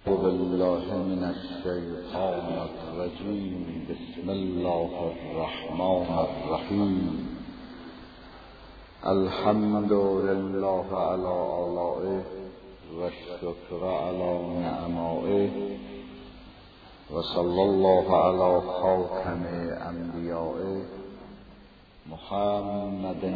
بالله من الشیطان الرجیم. بسم الله الرحمن الرحیم. الحمد لله علی آلائه و الشکر علی نعمائه و صلی الله علی خاتم انبیائه محمد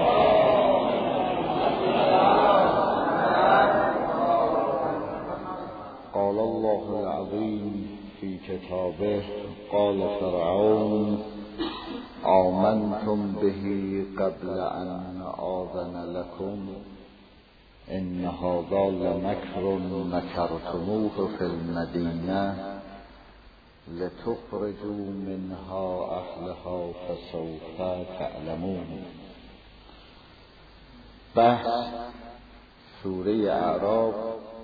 قال الله العظیم فی کتابه قال فرعون آمنتم به قبل ان آذن لكم ان هذا لمکر مکرتموه فی المدینه لتخرجوا منها اهلها فسوف تعلمون. بحث سوره اعراف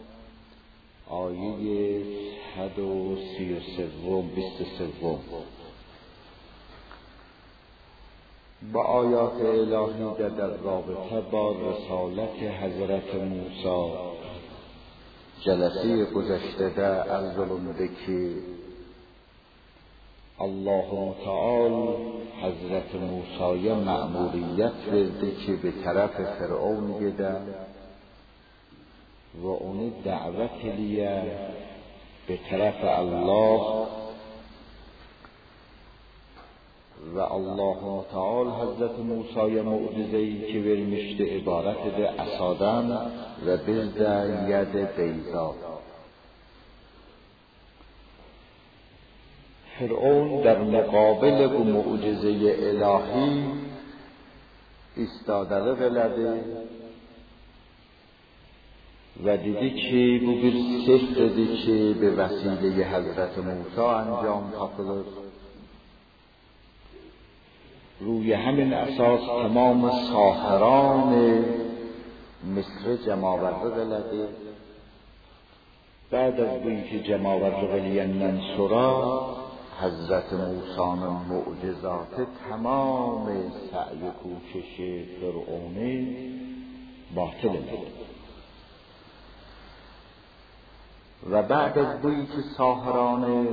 آیه 133 با آیات الهی در رابطه با رسالت حضرت موسی. جلسه گذشته در عرض بوده که الله تعالی حضرت موسی مأموریت ورده که به طرف فرعون بده و اون دعوت لیه به طرف الله و الله تعالی حضرت موسی معجزه‌ای که ورمشته عبارت ده اسادم و بزد ید بیضا. فرعون در مقابل و معجزه الهی ایستاده بلده و دیدی که بو bir سحری که به وسیله حضرت موسی انجام تافلد. روی همین اساس تمام ساحران مصر جماورده بلده. بعد از اینکه جماورده بلیندن سرا حضرت موسی معجزات تمام سعی و کوشش فرعونی باطل بلده. و بعد از بویی که ساحران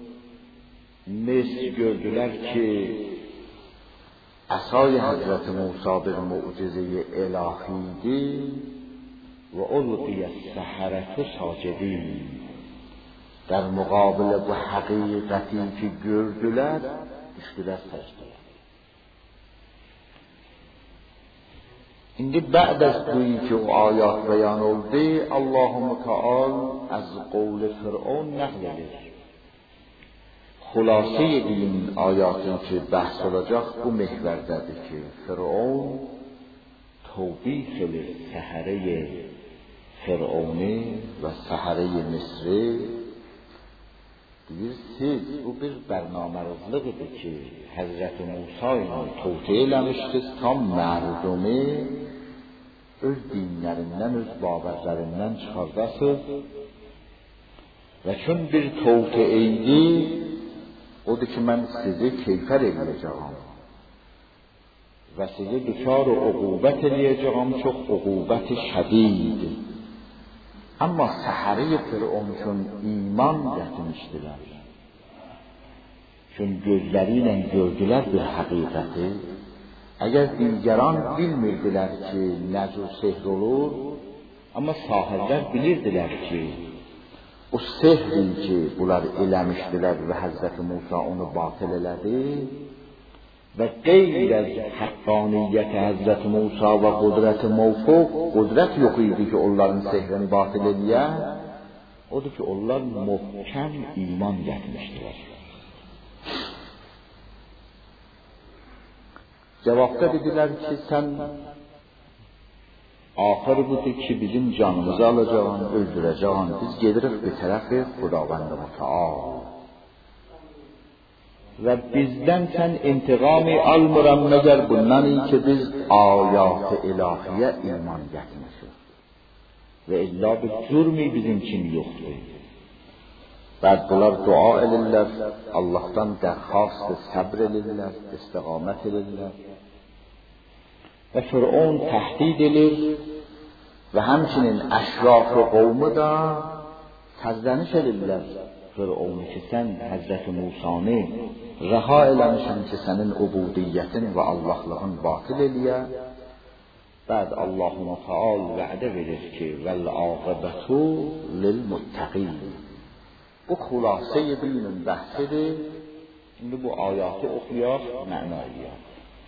مصر gördüler که عصای حضرت موسی به معجزه الهی دی و القی السحرة ساجدین، در مقابل با حقیقتی که gördüler düştüler سجده. اینجا بعد از تویی که او آیات بیان oldu الله متعال از قول فرعون نقل eder. خلاصه این آیاتی که بحث olacak bu محورده‌dir که فرعون توبیخ سحره فرعونی و سحره مصری siz bu bir bərnamərazlıqdır ki Həzrət Musa ilə tövsiyə eləmişdir tam mərdumi öz dinlərindən, öz babərlərindən çıxardasız və çün bir tövsiyeydi odur ki mən sizi keyfər eləyəcəyəm və sizi düşar uqubət eləyəcəyəm, çox uqubət şədid. Amma səhəri Fir'on üçün iman gətirmişdilər. Çünki gözləri ilə gördülər bir həqiqəti. Əgər digəran bilmirdilər ki, nəcr sehr olur, amma sahirlər bilirdilər ki, o sehri ki, bunlar eləmişdilər və Həzrət Musa onu batıl elədi və qeyr az haqqaniyyət Həzrət Musa və qudrət mövfuq, qudrət yox idi ki, onların sehrini batıl eləyə, odur ki, onlar möhkəm iman gətirmişdilər. Cavabda dedilər ki, sən axır budur ki, bizim canımızı alacağın, öldürəcəyin, biz gedirik bir tərəfi Xudavənd Mütəal. و bizdən sən intiqami almıram məgər bundan ki biz ayat ilahiyə iman gətirmişik və illa bir cürmi bizim için yoxdur. Bəd bunlar dua edirlər, Allah'tan dərxast səbr edirlər, istiqamət edirlər və Fir'on təhdid edir və həmçinin əşraf qovmu da Təzdəni dedilər Firavun ki, sən Həzrət Musanı rəha eləmişsən ki, sənin ubudiyyətin və Allahlığın batil eləyə. Bəd Allah-u Teal vədə verir ki, vəl-aqibətu lil-muttəqin. Bu xülasə-i dinin bəhsidir. İndi bu ayatı oxuyaq, məna eləyək.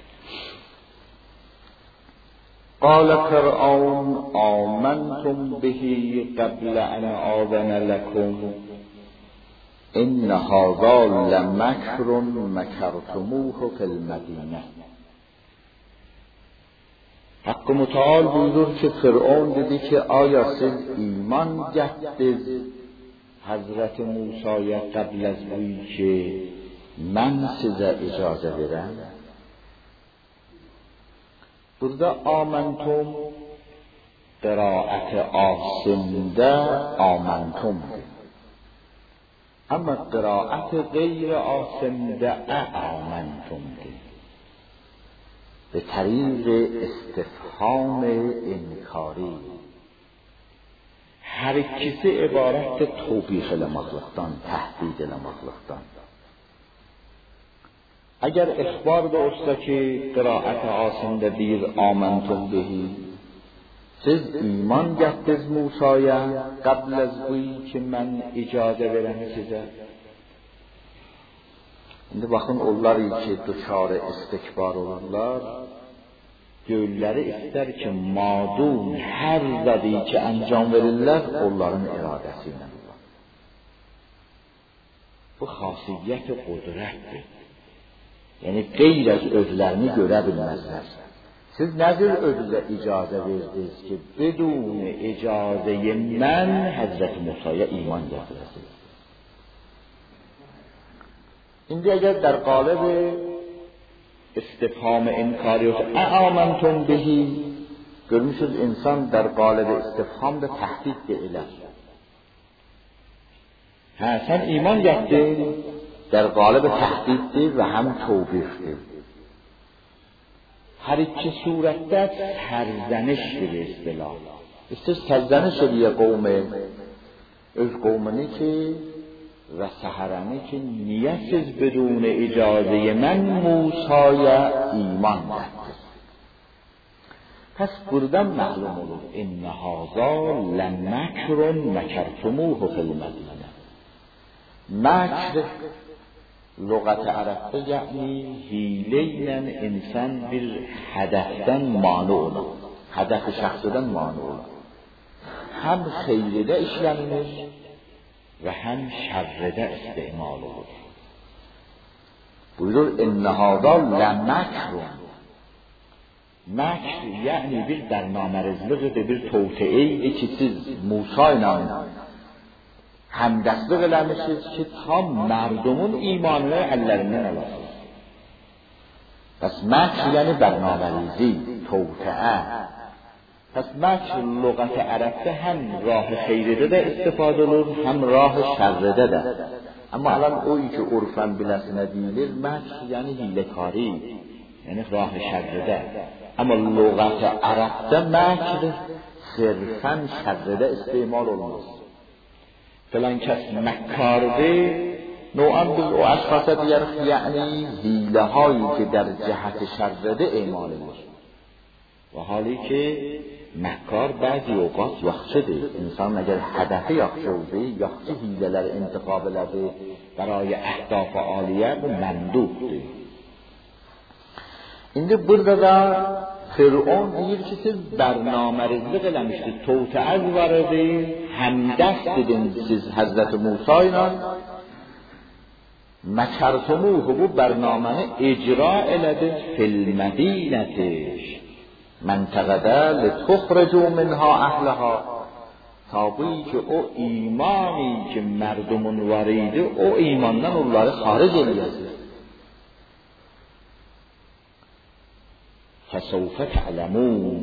Qalə Fir'aun amantum bihi qəblə ən a'zənə ləkum İnnə hâzâ ləməkrun məkərtumuhu fil-mədinə. Hakkı Müteal buyurur ki Fir'aun dedi ki aya siz iman gətirdiniz Hazreti Musa'ya qəbl az bu ki mən sizə icazə verəm. Burada amantum qiraət-i Asimdə amantumdur. Amma qiraət-i qeyr Asimdə amantumdur. به طریق استفهام انکاری hər ikisi ibarətdir توبیخ eləməkdən, təhdid eləməkdən. Əgər ixbar da olsa ki qiraət-i Asimdə deyir amantum bihi siz iman gətirdiniz Musaya qəbl az bu ki mən icazə verəm sizə. İndi baxın onlar ki düşar istikbar olurlar gölləri istər ki madun hər zədi ki əncam verirlər onların iradəsi ilə. Bu xasiyyət qudrətdir. Yəni qeyr az özlərini görə bilməzlər. Siz nədir özünüzə icazə verdiniz ki بدون icazəyə mən Həzrət Musaya iman gətirəsiniz. İndi əgər در قالب استفهام انکاری و آمنتم بهی görmüşüz insan در قالب استفهام da təhdid edir. Sən iman gətirdin در قالب təhdiddir və həm توبیخdir. Hər iki surətdə sərzənişdir به اصطلاح. İstər sərzəniş edir qovm öz qovmunu ki و سحرانی که نیتیز بدون اجازه من موسای ایمان داد. پس بردن معلوم olur ان هذا لمکر مکرتموه فی المدینه. مکر لغت عربی یعنی حیله انسان bir هدفdən mane olur. Hədəfi şəxsdən mane olur. Həm xeyridə işlənir و هم شرده استعمال olur. Buyurur ان هذا لمکر. مکر یعنی bir برنامه‌ریزی bir توطئه‌ای که siz موسی ilə همدستlik eləmişsiniz ki tam mərdumun imanını əllərindən alasınız. Pes مکر یعنی برنامه‌ریزی، توطئه. پس مکر لغت عربده هم راه خیرده ده استفاده olur هم راه شرده ده. اما الان اویی که عرفاً بلسنه دیlir مکر یعنی حیله‌کاری یعنی راه شرده. اما لغت عربده مکر صرفاً شرده استعمال olmaz. فلان کس مکارده نوعاً biz o اشخاص دیگر یعنی حیله هایی که در جهت شرده اعمال olur. و حالی که مکار بعضی اوقات yaxşıdır. İnsan اگر هدفی yaxşı olsa, yaxşı hilələr intiqab elədi برای اهداف عالیه bu məndubdur. İndi burada da Fir'aun deyir ki siz bərnamərizlik eləmişdiniz. To'təz var idi, həmdəst dediniz siz Həzrət Musa ilə. Məkartumuhu bu bərnaməni icra elədiniz fil mədinəti. منطقه لتخرجوا منها اهلها تابویی که او ایمانی که مردمون وریده او ایماندن اونları خارج eləyəsiz. فسوف تعلمون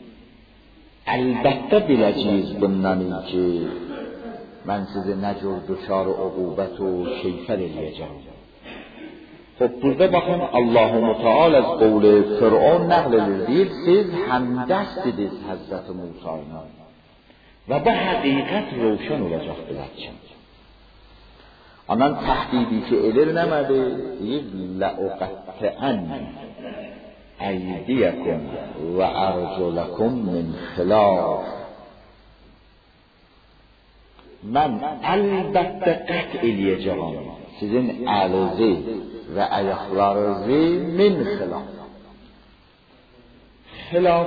البته biləcəyiz bundan ki mən sizi nə cür düşar uqubət و keyfər eləyəcəm. خب burada bakın Allah-u Teala از قول فرعون نقل edilir. Siz همدست dediniz Hazreti Musa'yla. ve bu hakikat roşan olacak bilakçın. Anan tahdidi ki elir nemedi, deyir, لَاُقَتَّئَنَّ اَيْدِيَكُمْ وَاَرْجُلَكُمْ مِنْ خِلَافٍ. Mən əlbəttə qət eləyəcəyəm sizin əlinizi və ayaqlarınızı min xilaf. Xilaf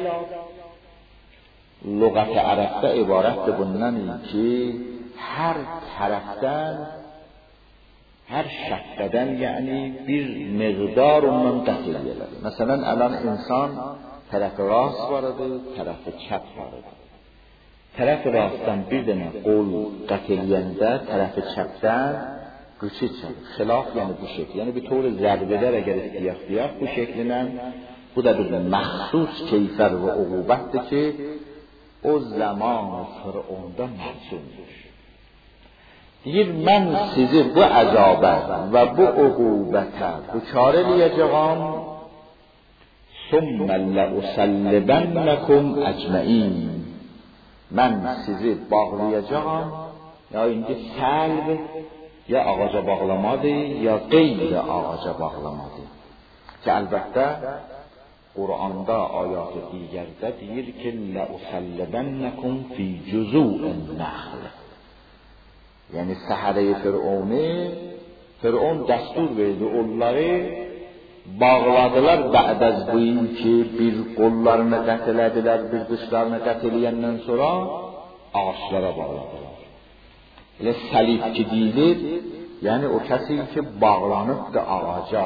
lüğət-i ərəbdə ibarətdir bundan ki, hər tərəfdən, hər şəqqədən, yəni bir miqdar ondan qət eləyirlər. Məsələn, ələn insan tərəfi rast varıdır, tərəfi çəp varıdır. Tərəfi rastdan bir dənə qol qət eləyəndə, tərəfi çəpdən qıçı çək. Xilaf yəni bu şəkil. Yəni bir to'g'ri zərbələr əgər istəyək bu şəklinə, bu da bir məxsus keyfər və uğubətdir ki, o zaman Firavunda mənsubdur. Deyir, mən sizi bu əzabə və bu uğubətə düçar eləyəcəyəm. ثُمَّ لَأُسَلِّبَنَّكُمْ أَجْمَعِينَ. Mən sizi bağlayacağam. Ya indi səlb, ya ağaca bağlamadır, ya qeyri ağaca bağlamadır. Ki əlbəttə Qur'anda ayatı digərdə deyir ki, لَأُسَلِّبَنَّكُمْ فِي جُزُوءِ النَّخْلِ. Yəni səhərəyi Firavun dəstur verdi, onları bağladılar bə'd az bu ki, bir qollarını qət elədilər, bir dışlarını qət eləyəndən sonra ağaçlara bağladılar. Elə səlib ki deyilir, yəni o kəsi ki bağlanıbdır ağaca.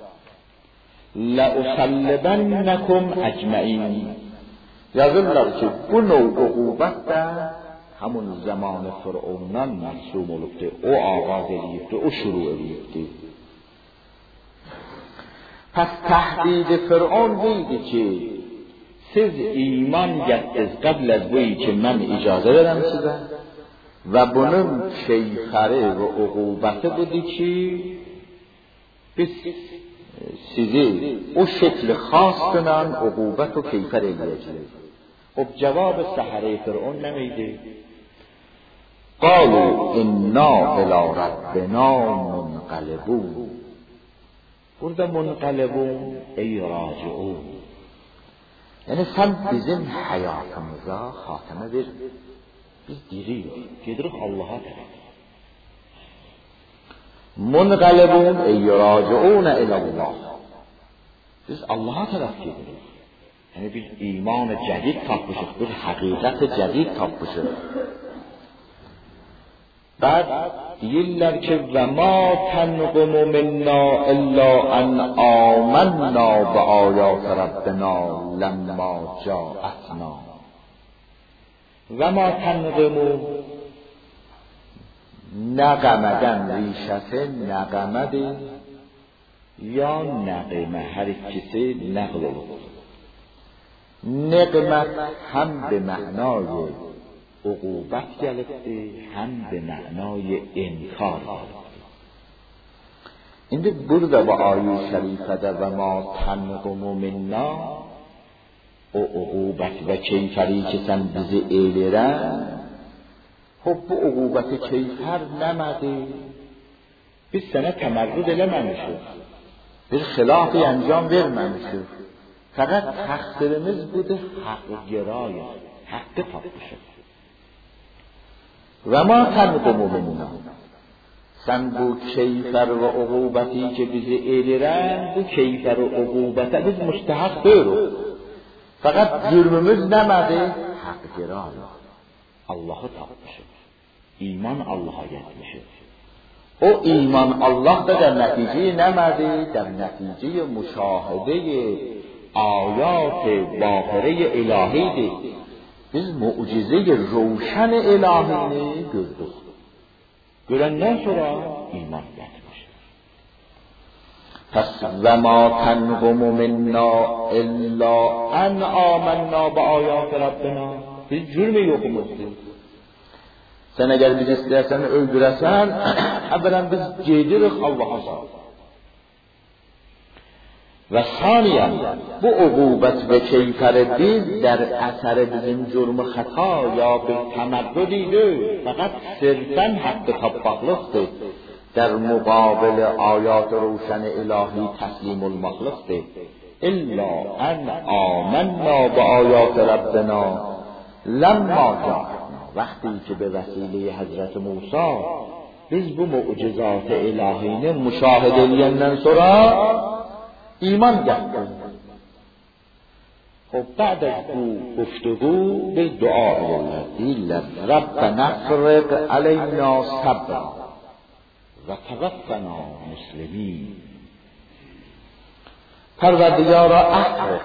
لَأُسَلِّبَنَّكُمْ أَجْمَعِينَ. Yazırlar ki, bu növ uğubət də همون زمان فرعونdan mənsub olubdur. O ağaz eləyibdir, o şuru eləyibdir. Pəs təhdid Fir'aun deydi ki, siz iman gətirdiniz qəbl az bu ki, mən icazə verəm sizə və bunun keyfəri və uğubəti budur ki, biz sizi o şəkli xasla uğubət və keyfər eləyəcəyik. O cevab səhəri Fir'aun nəmiydi? قالوا إنا إلى ربنا منقلبون. Burada munqalibun ey raciun. Yəni sən bizim həyatımıza xatimə ver. Biz diririk, gedirik Allah'a tərəf. Munqalibun ey raciun ilallah. Biz Allah'a tərəf gedirik. Yəni bir iman cədid tapmışıq, bir həqiqət cədid tapmışıq. بعد deyirlər ki və ma tanqumu minna illa an amanna bi ayat rabbina lamma ja'atna. Və ma tanqumu nəğmədən rişəsi nəğmədir ya nəğmə, hər ikisi nəql olur. Nəğmət həm bi mənay uğubət gəlibdir, həm də mənay inkar gəlibdir. İndi burada bu ayı şərifədə və ma tanqumu minna, o uğubət və keyfəri ki sən bizi eylirən, bu uğubəti keyfər nəmədir? Biz sənə təmərrüd eləməmişik, bir xilafı əncam verməmişik. Fəqət təqsirimiz budur, haqqı gerayı, haqqı tapmışıq. Və ma tanqumu minna, sən bu keyfər və uğubəti ki bizi elirən, bu keyfər və uğubətə biz müstəhaq deyirik. Fəqət cürmümüz nəmədir? Haqq gerayı, Allah'ı tapmışıq, iman Allah'a getmişik. O iman Allah'da der nəticəyi nəmədir? Der nəticəyi müşahidə-i ayat-ı bahirə-i ilahidir. Biz mucize-i roşan ilahini gördük. Görəndən sonra iman gətirmişik. Pəs və ma tanqumu minna illa an amanna bi ayat rabbina. Biz cürmü yoxumuzdur. Sən əgər biz istəyərsən öldürəsən, əvvələn biz gedirik Allah'a sağ. و ثانیا bu عقوبت و کیفر دید در اثر bizim جرم خطا یا به تمردی ده فقط صرفاً حق تطبقلقته در مقابل آیات روشن الهی تسلیم المخلقته الا ان آمنا با آیات ربنا لما جاء وقتی که به وسیله حضرت موسی biz bu معجزات الهی مشاهده لینن سرا ایمان گرفتیم. خب بعد از او گفتگو به دعا الهی ربنا افرغ علینا صبرا و توفنا مسلمین. پروردگارا افرغ،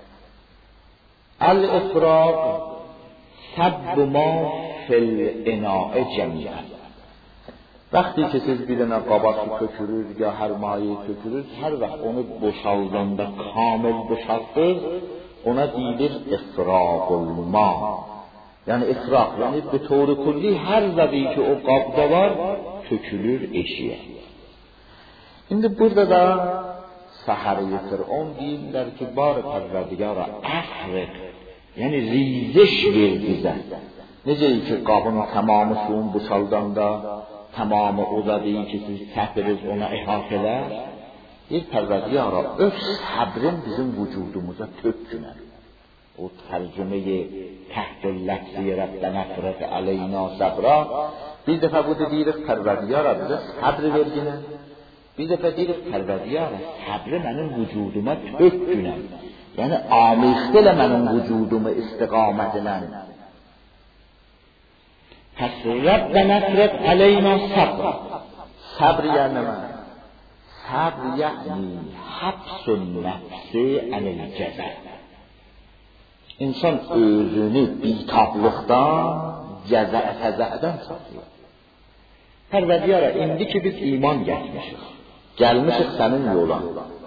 الافراغ صب ما فی الاناء جمیعا. وقتی که siz bir dənə qaba su tökürür ya hər maye tökürür, hər vaxt onu boşaldanda kamil boşaltır, ona deyilir ifrağul ma. Yəni ifraq, yəni به طور کلی hər zəbi ki o qabda var tökülür eşiyə. İndi burada da Səhərə Fir'aun deyirlər ki, bar Pərverdigara əfriq, yəni ریزش ver bizə. Necə ki qabın tamamı suyun boşaldanda tamamı uzadığı ki siz səhviniz ona ihatələr, bir Pərverdigara öz səbrin bizim vücudumuza tökünər. O tərcümeyi təhdül ləfzi Rəbbənə əfrəq əleyna səbra, bir dəfə bu deyirik Pərverdigara bizə səbr verginə, bir dəfə deyirik Pərverdigara səbri mənim vücuduma tökünə, yəni amixdələ mənim vücudumu istiqamətlə. پس ربنا افرغ علینا صبر. صبر یعنی من، صبر یعنی حبس النفس عن الجزع. انسان özünü bitaplıqdan, cəzə-fəzədən saxlayır. Pərverdigara, indi ki biz iman gəlmişik sənin yola.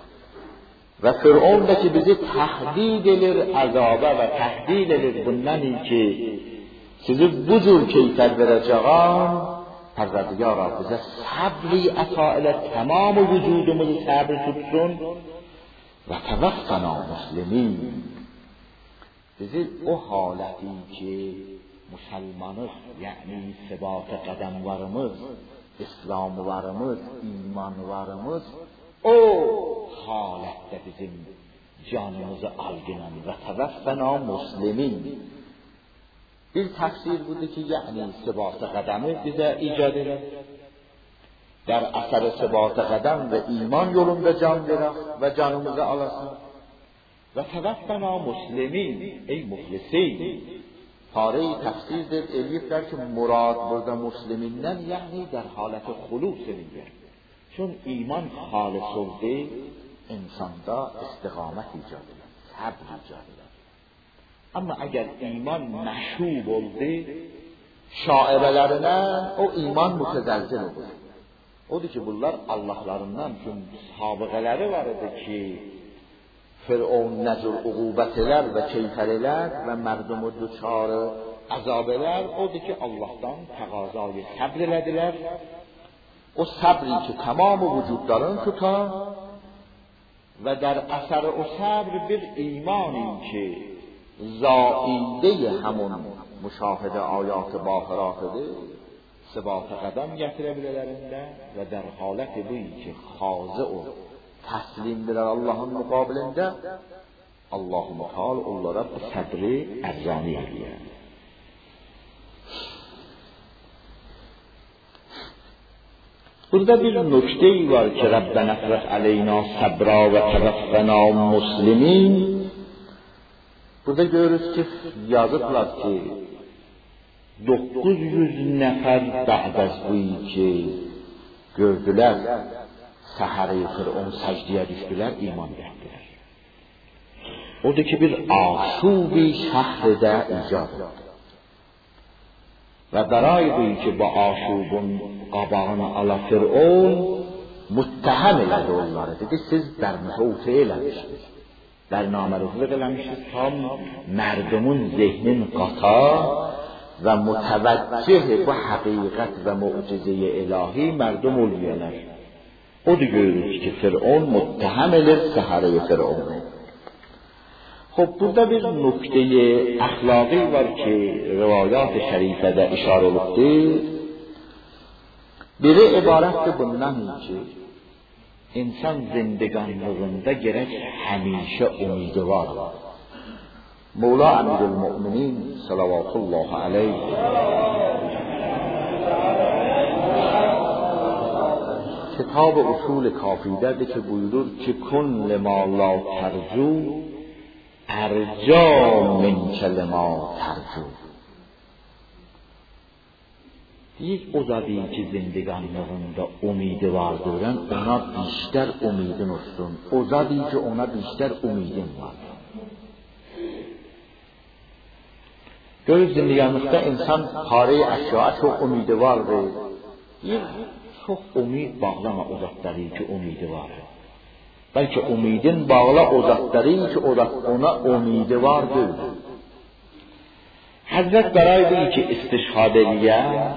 Və Fir'aun da ki bizi təhdid edir əzaba və təhdid edir bundan ki sizi bu cür keyfər verəcəyəm. Pərverdigara bizə səbri əta ilə tamam vücudumuzu səbr tutsun və təvəffəna muslimin. Bizi o haləti ki müsəlmanıq, yəni səbat-ı qədəmvarımız, İslamvarımız, imanvarımız o halətdə bizim canımızı algınan və təvəffəna muslimin. Bir təfsir budur ki, yəni səbat-ı qədəmi bizə icad edir. در اثر ثبات قدم و ایمان yolunda can verək və canımızı alasın. Və təvəffəna muslimin, ey muxlisin. Pare-i təfsirdir, eləyiblər ki, murad burada muslimindən, yəni در حالت خلوص میگه. چون ایمان خالص oldu, insanda istiqamət icad edir, səbr icad edir. Amma əgər iman məşub oldu, şaibələrinə o iman mütəzəlzil olur. Odur ki, bunlar Allahlarından üçün sabiqələri var idi ki, Fir'aun nə cür uqubət elər və keyfər elər və mərdumu düçarı əzab elər. Odur ki, Allahdan təqazayı səbr elədilər. O səbri ki, tamamı vücudların tutar və در اثر o səbr bir imani ki, zaidə həmun müşahidə ayat-ı bahiratıdır. Səbat-ı qədəm gətirə bilərlərində və در halət bu ki, xazı o təslimdirlər Allahın müqabilində, Allah-u Mutal onlara bu səbri ərzani edir. Burada bir nöqtəyi var ki, Rabbənə əfrəq əleyna səbra və təvəffəna muslimin. Burada görürüz ki, yazıblar ki, 900 nəfər bə'd az bu ki, gördülər, Səhərə Fir'aun səcdiyə düşdülər, iman gəldilər. Odur ki, bir aşubi şəhridə icad oldu. Və bəray bu ki, bu aşubun qabağını ala Fir'aun müttəhəm elədi onları. Dedi, siz bərməhutə eləmişsiniz. Bərnamərizlik eləmişsiniz, tam mərdumun zehnin qata və mütəvəccih bu həqiqət və mucize-i ilahi mərdum olmayanlar. او da görürüz ki Firavun mutteham edilir sehare Firavun'u. خب burada bir nokteyi əxlaqi var ki rivayat-ı şərifədə işarə olubdur. Biri ibarətdir bundan ki insan zindiganlığında gerek həmişə umidvar. Mevla Əmirül-Müminin sallallahu aleyhi kitab usul kafidədir ki buyurur ki kun lima la tercu ارجا من کلما ترجو. یک ozadی که زندگانلığında umidi var dörən ona بیشتر umidin olsun. Ozadی که ona بیشتر umidin var. Görür زندگانlıqda insan parayı əşyaya çok umidi vardır. Çok umid bağlama ozadları ki umidi var. Belki umidin bağla o zatları ki ona umidi vardır. Hazret baraydı ki istişhadeliye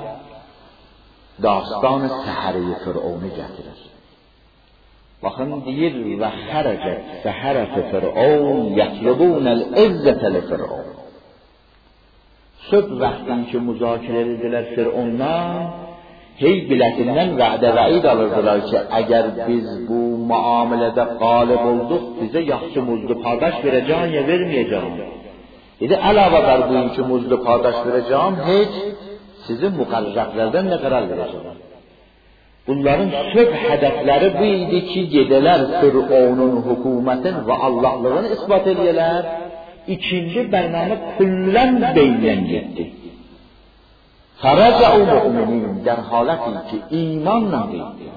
dastan-ı səhəri Firavunu getirir. Bakın deyir ve xərəcət səhərət Firavun yatlubunəl izzətəli Firavun. Söb vaxtdan ki müzakirə edilər Firavundan hey bilətindən vədə vəid alırdılar ki əgər biz bu muamilədə qalib olduq bizə yaxşı muzlu padaş verəcəyim ya verməyəcəyim. Dedi əlavə bər bu ki muzlu padaş verəcəyim heç sizin müqarrəblərdən nə qərar verəcəyim. Bunların söb hədəfləri bu idi ki gedələr Firavunun hökumətin və Allahlığını isbat edələr. İkinci bərnamə kullən beynən getdi. Fərəcəu mü'minin در حالتی که ایمان نمی‌دید.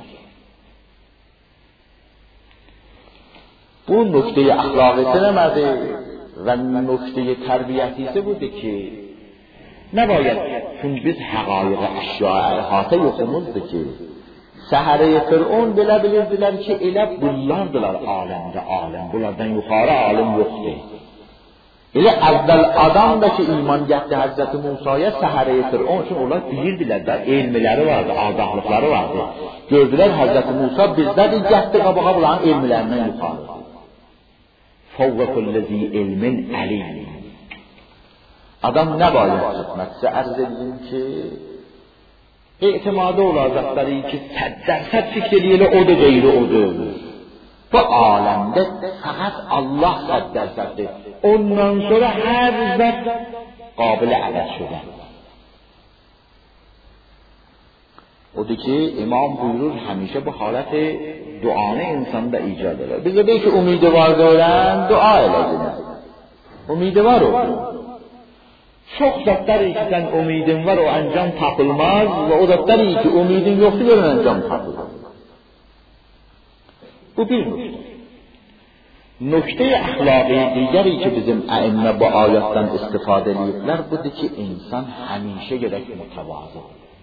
Bu nokte اخلاقی نمده و نکته تربیتی بوده که نباید چون biz حقایق اشیاء احاطه yoxumuzdur ki səhərə Firavun belə bilirdilər ki elə bunlardılar aləmdə alim bunlardan yuxarı alim yoxdur. Elə əvvəl adam da ki iman gətirdi Həzrəti Musaya səhərə Firavun üçün onlar bilirdilər də elmləri vardı, ağahlıqları vardı. Gördülər Həzrəti Musa bizdən gətirdi qabağa bulan elmlərindən yuxarı. Fawqa kulli zi ilmin alim. Adam nə bayaq çıxmaqsa ərz edin ki etimadı olacaqları ki 100% fikr eləyələ o da qeyri odur. Bu aləmdə faqat Allah 100%'dir. Ondan sonra hər zət qabil əvəz şudə. Odur ki imam buyurur həmişə bu halət duanı insanda icad eder. Bizə deyir ki umidi var görən dua elədiniz. Umidi var olsun. Çox zətləri ki sən umidin var o əncam tapılmaz və o zətləri ki umidin yoxdur görən əncam tapılmaz. Bu bir nokta. Nokte əxlaqi digəri ki bizim əimmə bu ayətdən istifadə ediblər budur ki insan həmişə gərək mütəvazı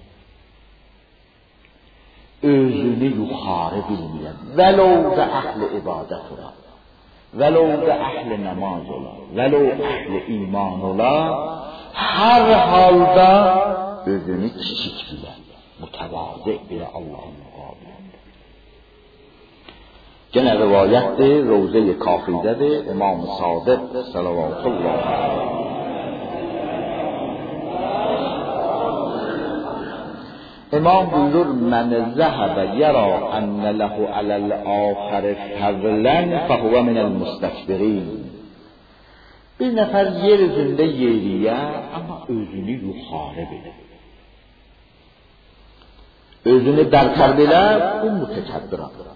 özünü yuxarı bilməyən vəlau da əhli ibadət ola vəlau da əhli namaz ola vəlau əhli iman ola hər halda özünü kiçik bilən mütəvazı bilə Allah'ın müqabilində. Gene rivayətdir, Rovze-i Kafidədir, İmam-ı Sadiq sallallahu aleyhi. İmam buyurur, "Men zəhəbə yərə ənə ləhu aləl-axir fəzlən fəhuvə minəl müstəkbirin." Bir nəfər yer üzündə yeriyə, amma özünü yuxarı bilir. Özünü bərtər bilə, bu mütəkəbbiradır.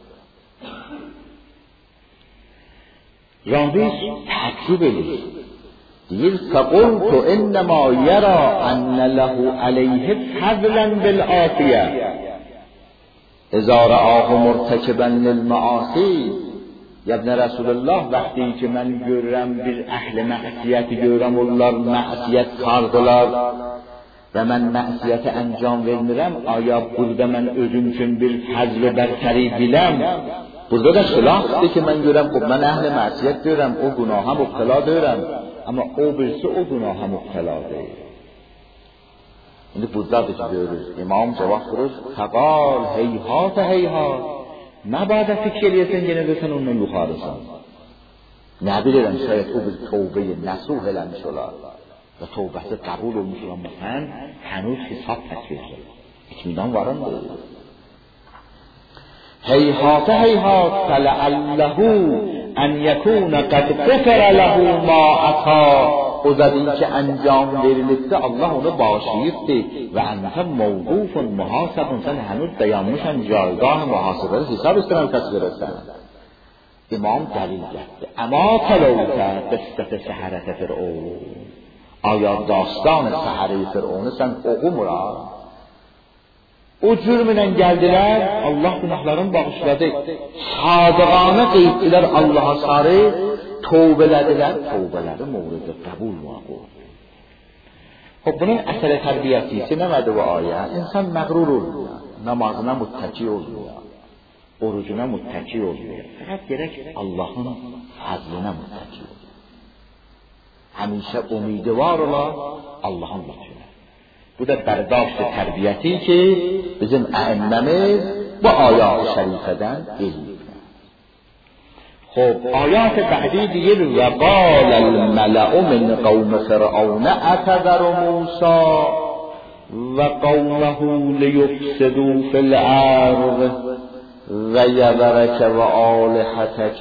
Ravis təəccüb edir. Deyir, فَقُلْتُ إِنَّمَا يَرَى أَنَّ لَهُ عَلَيْهِ فَضْلًا بِالْعَافِيَةِ إِذَا رَآهُ مُرْتَكِبًا لِلْمَعَاصِي. Ya İbn Rasulullah vaxtı ki mən görürəm bir əhli mə'siyyəti görürəm onlar mə'siyyət qardılar və mən mə'siyyəti əncam vermirəm. Aya burada mən özüm üçün bir fəzl bərtəri biləm. Burada da xilafdır ki mən görürəm, mən əhli mə'siyyət görürəm, o günaha mübtəla deyirəm. Amma o birisi o günaha mübtəla deyil. İndi buradadır ki görürüz. İmam cavab verir, fəqal heyhat heyhat. Nəbədə fikir eləyəsən, yenə də sən ondan yuxarısan. Nə bilirəm, şayət o bir tövbəyi nəsuh eləmiş olar və tövbəsi qəbul olmuş olar, amma sən hənuz hesab təsvirsən. İtminan varındır. Heyhat heyhat فلعله ان یکون قد غفر له ما عطا. O zadin ki انجام verilibdi, Allah onu bağışlayıbdı və ente موقوف محاسب. Sen henüz dayanmışsan جایگاه محاسبه hesab istenen təsvir etsən. İmam dəlil gətirdi. Əma tələvtə qıssət səhərət Fir'un. Aya dastan səhəri Fir'unu sən oxumura. O cürmlə gəldilər, Allah günahlarını bağışladı. Sadıqanə qeydilər Allaha sarı, tövbələdilər, tövbələri mövrid qəbul oldu. Bunun əsəri tərbiyəsi nədir bu ayə? İnsan məğrur olmuyor, namazına muttəki olmuyor, orucuna muttəki olmuyor. Fəqət gerək Allahın fəzlinə muttəki olmuyor. Həmişə ümidvar ola Allahın lütfünə. Bu da bərdاشت tərbiyəti ki, bizim əhəmməmiz bu ayat-ı şərifədən eləyib. آیات بعدی دیگه وقال الملأ من قوم فرعون أتذر موسى وقومه ليفسدوا في الأرض ويذرك وآلهتك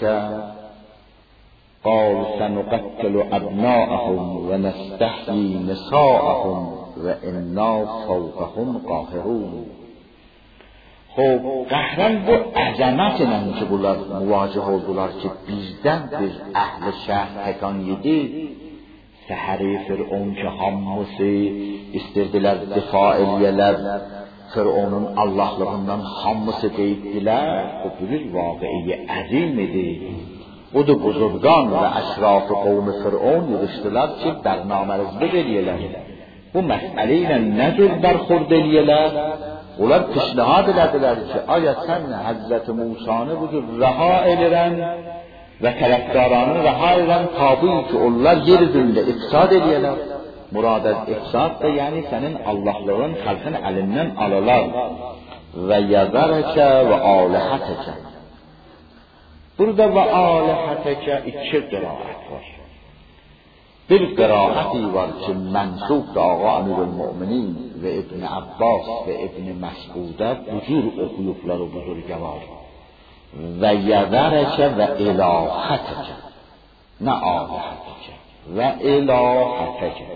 قال سنقتل أبناءهم ونستحيي نساءهم وإنا فوقهم قاهرون. خب قهرن bu əzəmətlə ki bunlar müvacih oldular ki bizdən bir əhl-i şəhər təkan yedi. Səhəri Fir'un ki hamısı istirdilər difa eləyələr, Fir'unun Allahlığından hamısı qeydilər. Bu bir vaqiyi əzim idi. Budur buzurgan və əşraf-ı qovm Fir'un yığışdılar ki bərnamərizlik eləyələr. Bu məsələ ilə nə cür bərxurd eləyələr? Onlar pişnihad elədilər ki aya sən Həzrət Musanı bu cür rəha edirən və tərəfdaranı rəha edirən tabi ki onlar yer üzündə ifsad eləyələr. Muradə ifsad da yəni sənin Allahlığın xalqın əlindən alalar. Və yəzərəkə və alihətəkə. Burada və alihətəkə iki qiraət var. Bir qiraəti var ki mənsub da Ağa Əmirülmüminin və İbn Abbas və İbn Məs'udə bu cür oxuyublar o buzurgəvar. Və yəzərəkə və ilahətəkə. Nə alihətəkə və ilahətəkə.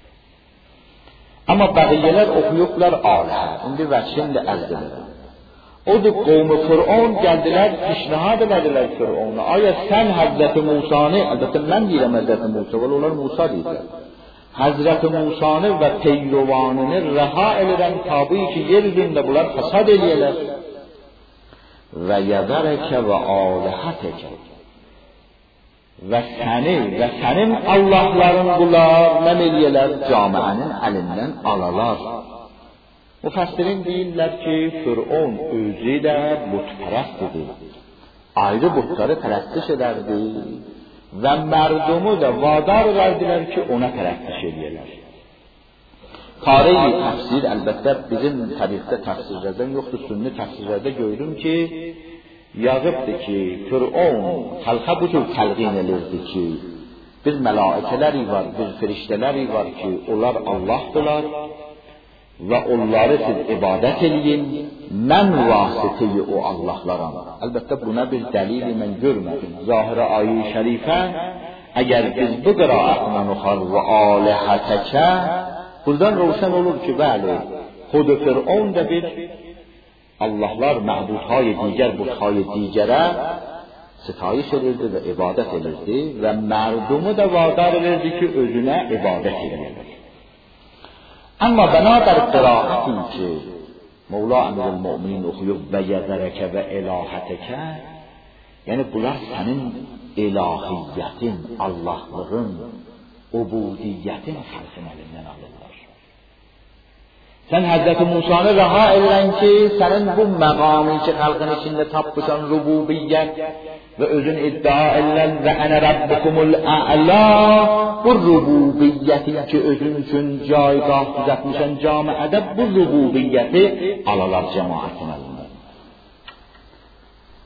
Amma bəqiyyələr oxuyublar alihə. İndi vəçində əzdilir. Odur qovmu Fir'un gəldilər, pişnihad elədilər Fir'unu. Aya sən Həzrəti Musanı, əlbəttə mən deyirəm Həzrəti Musa, və onlar Musa deyirlər. Həzrəti Musanı və peyrovanını rəha edirən tabi ki yer üzündə bunlar fəsad eləyələr. Və yəzərəkə və alihətəkə. Və səni və sənin Allahların bunlar nə eləyələr? Camiənin əlindən alalar. Müfəssirin deyirlər ki, Fir'un özü də butpərəst idi. Ayrı butları pərəstiş edərdi və mərdumu da vadar verdilər ki, ona pərəstiş edərlər. Tarihi təfsir əlbəttə bizim təriqdə təfsirlərdən yoxdur, sünni təfsirlərdə gördüm ki, yazıbdır ki, Fir'un xalqa bu cür təlqin edirdi ki, bir mələikələri var, bir firiştələri var ki, onlar Allahdılar. Və onları siz ibadət eləyin, mən vasitəyi o Allahlaram. Əlbəttə buna bir dəlili mən görmədim. Zahirə ayə-i şərifə, əgər biz bu qiraətlə oxar və alihətəkə, buradan roşan olur ki, bəli, xud Fir'un da bir Allahlar məhdudhay digər, buthay digərə sitayiş edirdi və ibadət edirdi və mərdumu da vadar edirdi ki, özünə ibadət edirdi. Amma bənabər qiraətin ki Mevla Əmirülmüminin oxuyub və yəzərəkə və ilahətəkə, yəni bunlar sənin ilahiyyətin, Allahlığın, ubudiyyətin xalqın əlindən alırlar. Sən Həzrəti Musanı rəha edirən ki, sənin bu məqamı ki xalqın içində tapmışsan rububiyyət və özün iddia edirən və ənə rabbukumul a'la, bu rububiyyətin ki özün üçün caygah düzətmişən camiədə bu rububiyyəti alalar cəmaətin əlindən.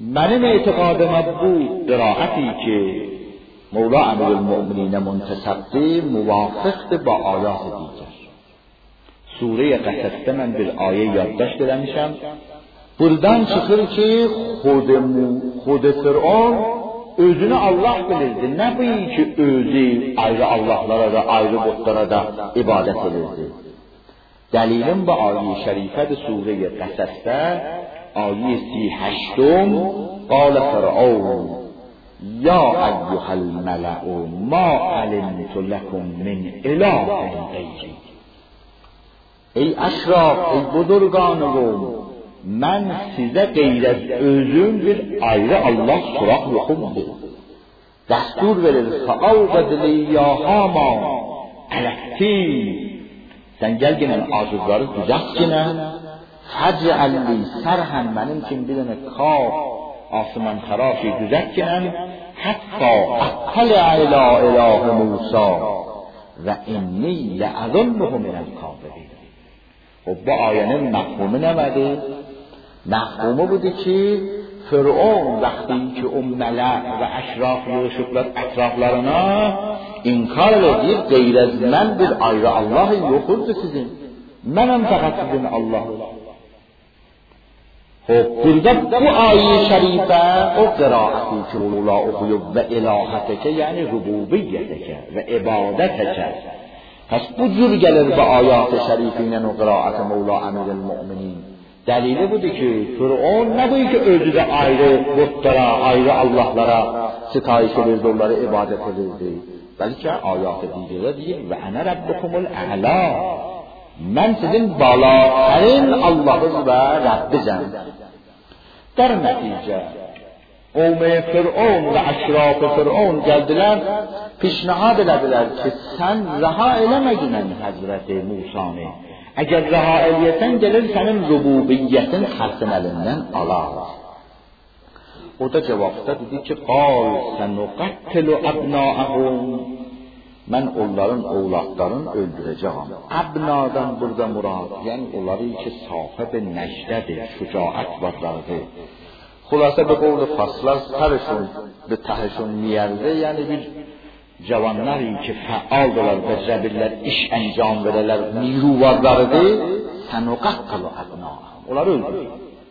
من اعتقاد ما بود قرائتی که مولا امیرالمؤمنین منتسب موافق با آیات دیگر. سوره قصص من bir آیه یادداشت eləmişəm. Buradan çıxır ki, xud Fir'aun özünü Allah bilirdi. Nə bu ki, özü ayrı Allahlara da, ayrı butlara da ibadət edirdi. Dəlilin bu ayə-i şərifədir Sure-i Qasas'da, ayə 38 قال فرعون یا ایها الملأ ما علمت لكم من اله غیری. ای اشراف، ای بزرگان قوم، من size غیر از özüm bir ayrı Allah sorak yoxumdur. Dəstur verir فَأَوْقَدْ لِي يَا هَامَانُ عَلَى الطِّينِ. Sən gəl gələn acızları düzelt yenə. فَجْعَلْ لِي سَرْحًا mənim üçün bir dənə kaf آسمان خراشی düzelt yenə. حَتَّى أَطَّلِعَ إِلَى إِلَٰهِ مُوسَى وَإِنِّي لَأَظُنُّهُ مِنَ الْكَاذِبِینَ. خب با آیه‌nin مفهومی نمیده. مفهومی بوده که فرعون وقتی که اون ملأ و اشراف یوشکلات اطرافlarına inkar edir, غیر از من bir ayrı Allah yoxdur sizin. Mənəm fəqət sizin Allah. خب burada bu ayet-i şerife o qiraati ki ula oxuyub və ilaheteke yani rububiyyeteke və ibadeteke. Pes bu cür gelir bu ayat-ı şerifine o qiraati Mevla Emirel-Mu'minin. Delili budur ki Fir'aun ne bu ki özü de ayrı butlara, ayrı Allahlara sitayiş edirdi, onları ibadet edirdi. Belki ayat-ı diğeri değil ve ene rabbukumul a'la. Ben sizin balaterin Allah'ız ve Rabbizem. Der netice qavmi Fir'aun ve eşraf-ı Fir'aun geldiler, pişnihad elədilər ki sen raha eləmədinən Hazreti Musa'nı. Eğer raha eləyəsən gelir senin rububiyyetin xəsin əlindən alar. O da cevapta dedi ki qal senuqattilu abna'ahum. Ben onların oğlaklarını öldüreceğim. Abnadan burada murad, yani onları ki sahib necdedir, şücaat varlardır. Xulasa به قول فصلlar سرشون به تهشون میارده، یعنی bir cavanları ki fəaldırlar, becərbillər, iş əncam verələr, niru varlarıdır. Sənuqattilu abna'ahum. Onları öldürür.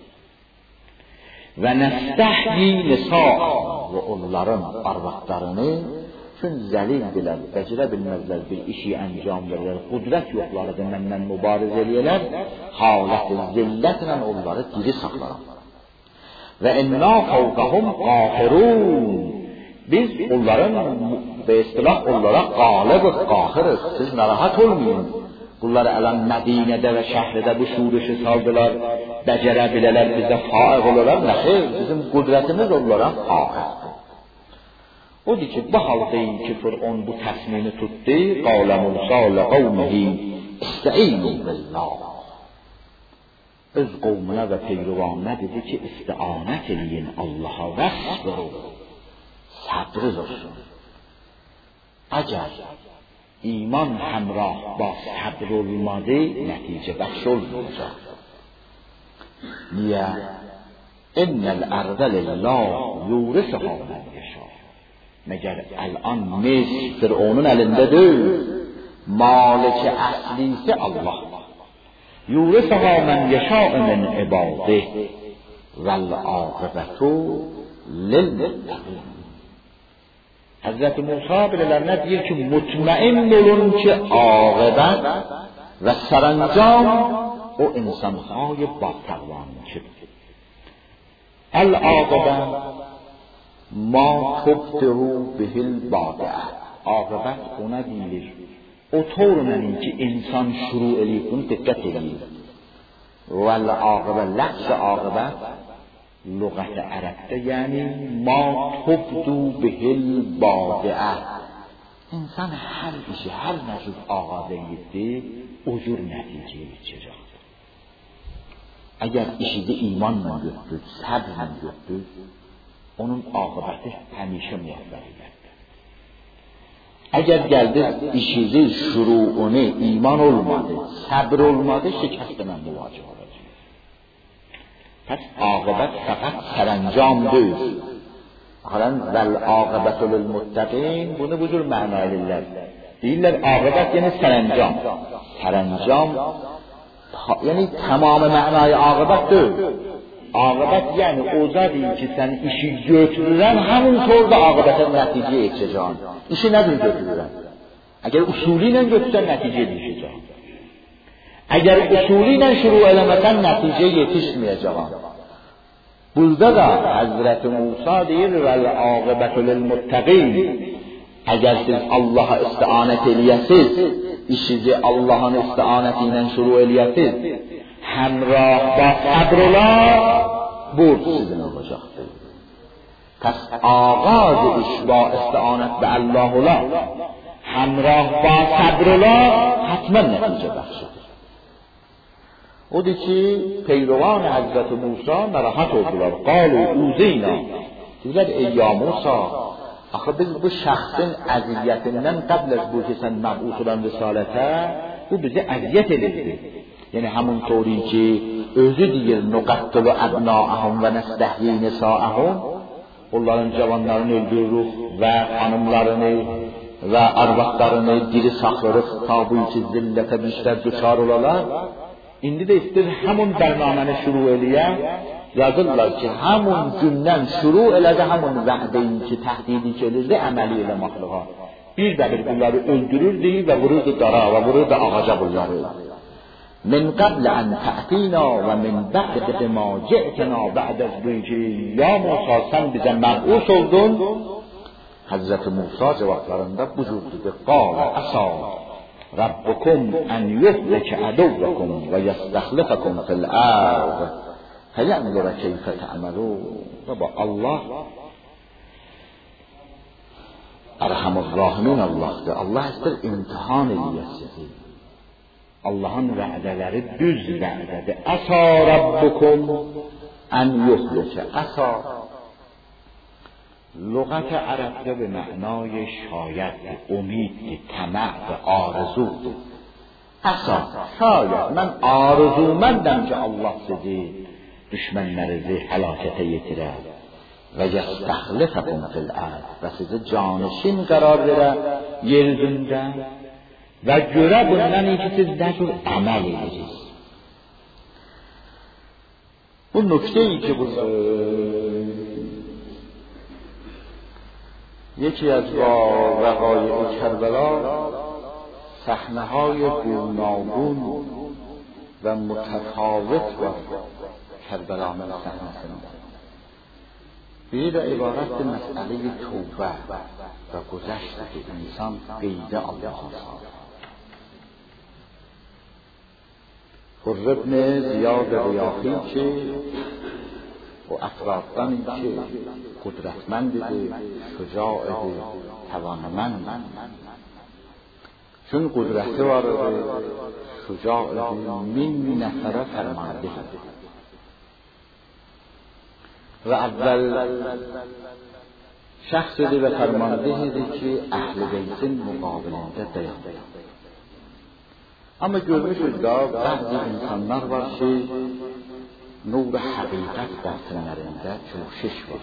Və nəstəhyi nisa'ahum. Və onların arvaqlarını çünkü zəlildirlər, becərə bilməzlər, bir işi əncam verirlər, qudrət yoxlarıdır, məndən mübariz eləyələr, halət-i zillətlə onları diri saxlarlar. Və inna fawqahum qahirun. Biz onların ve istilah olarak galib-i qahiriz. Siz narahat olmayın. Bunları ələn Mədinədə və şəhridə bu şuruşu saldılar, becərə bilələr, bizə faiq olarlar. Nəxir, bizim qudrətimiz onlara faiqdir. Odur ki, bu haldeyi ki Fir'aun bu təsmini tutdu, qalə Musa liqavmihi istəinu billah. Öz qavmına və peyrivanına dedi ki, istianət eləyin Allaha və səbru. Səbriz olsun. Əgər iman həmrah ba səbr olmadı, nəticə bəxş olmayacaq. Niyə? İnnəl ərdə lillah yurisuha mən yəşâ. Məgər الان Misr Fir'aunun əlindədir. Maliki əslisi Allah. Yurisuha mən yəşâ min ibadih vəl âqibətu lilmuttaqin. Hazreti Musa bilələrine deyir ki mutmain olun ki aqibət və sərəncam o insanهای با təqvanınkidir. El-aqibət ما تبدو به البادعه. عاقبت ona deyilir. O torunun ki insan şuru eləyir, diqqət edin. Vel aqibə, lafz aqibə lüğət ərəbdə yəni ma tubdu bihil badi'ə. İnsan hər işi, hər nəcür ağaza etdi, o cür nəticəyə yetişəcəkdir. Əgər işi imanla götür, səbrlə götür, onun aqibəti həmişə müvəffəqiyyətdir. Əgər gəldi işiniz şuruunu iman olmadı, səbr olmadı, şikəstlə müvacih olacaq. پس عاقبت فقط سرانجام دوست. حالا ول عاقبت للمتقین بونه بجور معنای لله دیلر عاقبت یعنی سرانجام. سرانجام یعنی تمام معنای عاقبت دو. عاقبت یعنی اوزادی که سن ایشی götürürən همونطور da عاقبت نتیجه yetişəcək. İşi nədir götürürən? Əgər usulü ilə götürsən nəticə yetişəcək. Əgər usulü ilə şuru eləməsən nəticə yetişməyəcək. Burada da Hazreti Musa deyir vel aqibatu lil muttaqin. Əgər siz Allah'a istianət eləyəsiz, işinizi Allah'ın istianəti ilə şuru eləyəsiz, همراه با صبر الله برد sizin olacaktır. پس آغاز iş با استعانت به الله الله همراه با صبر الله حتما نتیجه بخشد. اودی که پیروان حضرت موسی ناراحت oldular. قالوا اوذینا. دیدن ای یا موسی آخه biz bu şəxsin əziyyətindən قبل از bu ki sən məbus olan risalətə bu bizi əziyyət edirdi. یعنی همونطوری که özü deyir نقتل ابناءهم و نستحیی نساءهم onların cavanlarını öldürürük və hanımlarını və arvaqlarını diri saxlarıq ta bu ki zillətə بیشتر düşar olalar. İndi də istir həmun bərnaməni şuru eləyə yazırlar ki həmun gündən şuru elədi həmun vəhdəyin ki təhdidi gəlirdi əməli ilə məxluqa. Bir də bir bunları öldürürdü və vururdu dara və vururdu ağaca bunları. من قبل ان تأتینا و من بعد ما جئتنا بعد از اینکه یا موسی sen bize مبعوث oldun. Hazreti Musa cevaplarında buyurdu. قال عسى ربكم ان يهلك عدوكم و يستخلفكم في الارض فينظر كيف تعملون. و با Allah ارحم الراحمین Allah'dır. Allah istər imtihan eləyəsidir. Allah'ın vəədələri düz vəədədir. Asa rabbukum en yuhlike. Asa lüğət ərəbdə به معنای شایدdir, umiddir, təma'dir, arzudur. Asa şayad mən arzuməndəm ki Allah sizi düşmənlərinizi həlakətə yetirər və yəstəxlifəkum fil ərd və sizi canişin qərar verər yer üzündə و görə bundan ki siz nə cür əməl edirsiniz. Bu nükteyi ki bu یکی از وقایع کربلا صحنه‌های گوناگون و متفاوت با کربلا من صحنه به عبارت مسئله توبه و گذشت که انسان قید الله است. حر ابن زیاد ریاحی که و اطرافدانی که قدرتمنده شجاعه توانمند چون قدرت وارد شجاعه من نفره فرمانده و اول شخصی به فرمانده که اهل بیت مقابلنده dayandı. Ama görmüşüz da bazı insanlar var ki nur hakikat batınlarında coşuş var.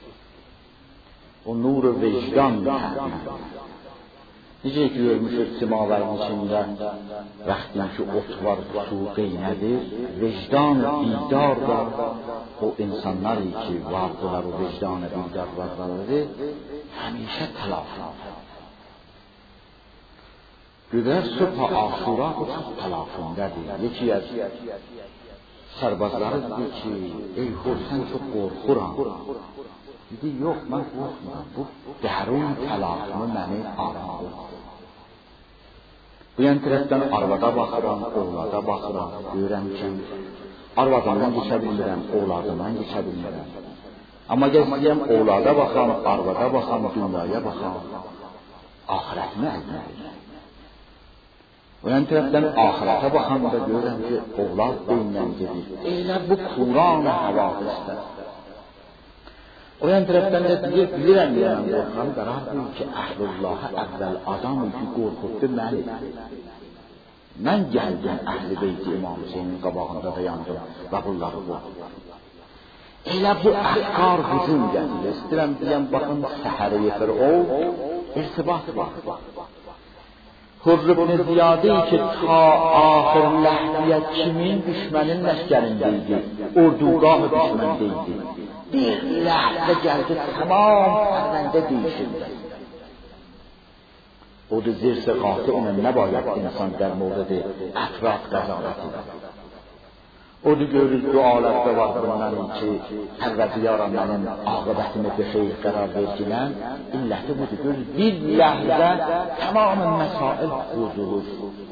O nur vicdan təbir. Necə ki görmüşüz simaların içində vaxtın ki ot var, su qeynədir, vicdan bidar da o insanlar ki vardılar o vicdanı bidar varları həmişə telafi. Gülər subh Aşura o çox təlafindədir. Yeki az sərbazları dedi ki, ey xor, sən çox qorxuram. Dedi, yox, mən qorxmuram. Bu dərun təlafimi məni aramdır. Bu yan tərəfdən arvada baxıram, oğlada baxıram. Görəm ki, arvadından geçə bilmirəm, oğladından geçə bilmirəm. Amma gəzliyəm, oğlada baxam, arvada baxam, dünyaya baxam. Ahirətimi əldə edirəm. O yan tərəfdən ahirətə baxanda görürəm ki, oğlad beyindən gedir. Elə bu Quran-ı havadisdir. O yan tərəfdən də deyir, bilirəm mən qorxam, qarardım ki, Əhlullahı əvvəl adamı ki, qorxurdu məni. Mən gəldim Əhl-i Beyti İmam Hüseynin qabağında dayandım və bunları qorxurdu. elə bu əhqar hücum gətirir. İstəyirəm deyəm, baxın, səhərəyə Fir'avn irtibat var. Hurr ibn Ziyadi ki ta axir ləhziyə kimin düşmənin ləşkərindəydi, ordugah düşməndəydi. Bir ləhzə gəldi, tamam pərvəndə deyişirdi. O da zirse qatı نباید insan در مورد اطراف قضاوت کنه. O da görür dualarda var bundan ki Pərvərdigara mənim aqibətimi bir xeyr qərar verginən illəti budur. Görür bir ləhzə tamamən məsail huzurur.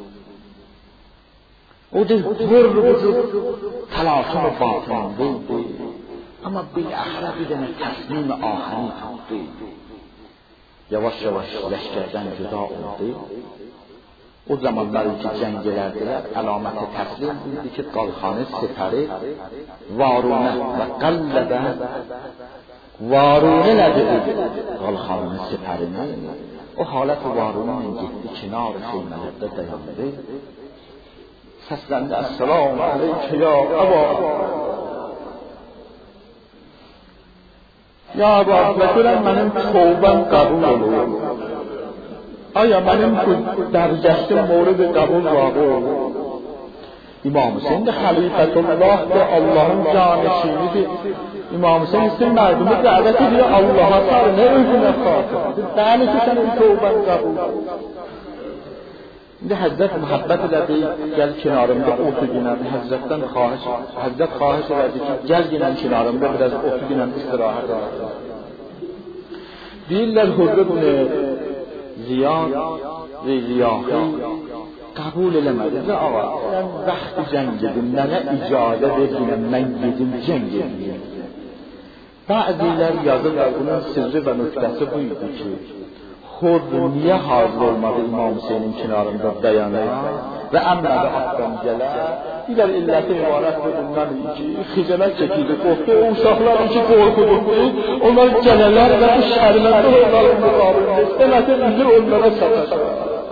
O da vurur təlaşın batınındaydı. Amma biləxirə bir dənə təslim ahəni tapdı. Yavaş yavaş leşkerden cüda oldu. O zamanlar ki cəng elədilər, əlaməti təslim bildi ki, qalxanı sipəri varunə və qəllədə varunə nədir? Qalxanı sipərini o halət varunə getdi, kinar şeymələrdə dayandı. Səsləndi, Əssalamu aleykə ya əba. Ya Əba, məsələn mənim tövbəm qəbul olur. Aya mənim dərgəşdim mورد qəbul vağı olur. İmam Hüseyin də xəlifətullah da Allahın canişinidir. İmam Hüseyin isə mərdumi dəvət edir Allaha sar, nə özünə xatır. Bəli ki, sənin tövbən qəbul olur. İndi Həzrət mühabbət elədi, gəl kenarımda otur günəm, Həzrətdən Həzrət xahiş elədi ki, gəl günəm kenarımda biraz otur günəm istirahət elədi. Deyirlər Hurr ibn Ziyad və Ziyahi qəbul eləmədi və ağa, mən vaxtı cəng edim, mənə icazə verginəm, mən gedim cəng edim. Bəzilər yazırlar, bunun sirri və nöqtəsi buydu ki, Hurr niyə hazır olmadı İmam Hüseynin kenarında dayanır və əmrədə atdan gələr? Digər illəti ibarətdir bundan ki, xicələt çəkildi, qorxdu, o uşaqlar ki qorxudurdu, onlar gələlər və bu şərlərdə onların müqabilində istəməti üzür onlara çatacaq.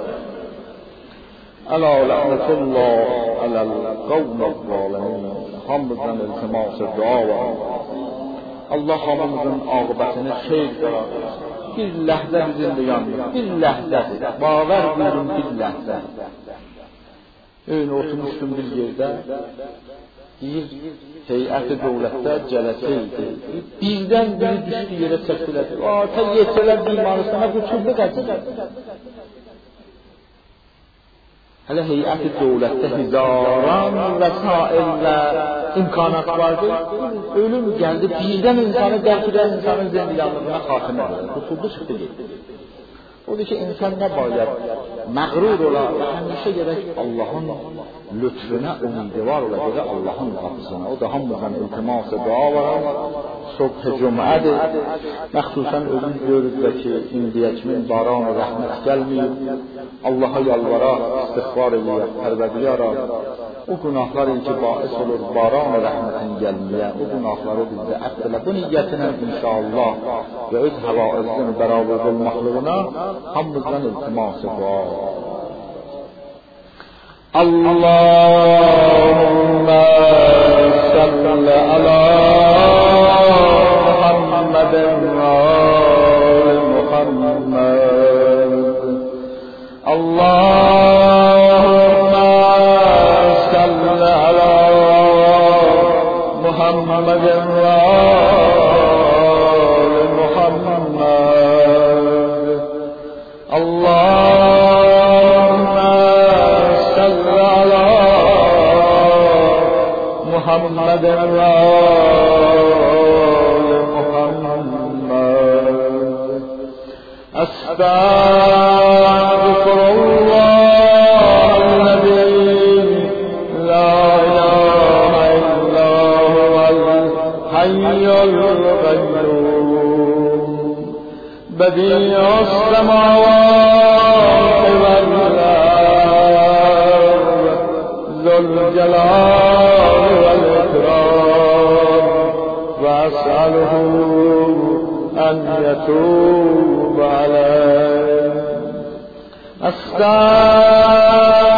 Əla lənətullah aləl qavməl zalimin. Hamımızdan iltiması dua var. Allah hamımızın aqibətini xeyr qərar versin. Bir ləhzə bizim də yanmır, bir ləhzədir. Bağır buyurun bir ləhzə. Öyle oturmuştum bir yerdə, bir heyət-i dövlətdə cələsəydi. Birdən biri düşdü yerə çəkdilədi. Ta yetsələr bimarısına qüçurdu qədir. Hələ heyət-i dövlətdə hizaran vəsail və imkanat vardı. Ölüm gəldi, birdən insanı dərk edən insanın zindiganlığına xatimə verir. Qüçurdu çıxdı getdi. Odur ki, insan nə bayaq məğrur olar, həmişə gerək Allahın lütfünə umidivar ola, gerək Allahın qapısına. O da hamımızdan iltiması dua var. Subh-ı Cüm'ədir. Məxsusən özümüz görürüz ki, indiyə kimi baran və rəhmət gəlməyib. Allah'a yalvaraq, istiğfar eləyək, Pərvərdigara. O günahlar ki, bais olur, baran və rəhmətin gəlməyə. O günahları bizdə əfv elə. Bu niyyətinə inşallah və öz həvaizin bərabər olmaqlığına hamımızdan iltiması dua. Allahümme salli ala Muhammedin ve Muhammed. Allahümme salli ala Muhammedin ve Muhammed. Allahümme salli ala Muhammedin ve Muhammed. Estağfirullah'ellezî la ilahe illa huvel hayyul kayyum. Bedi'us semâvâti vel ard, zul celâli vel ikram, ve es'aluhu en yetûb aleyh.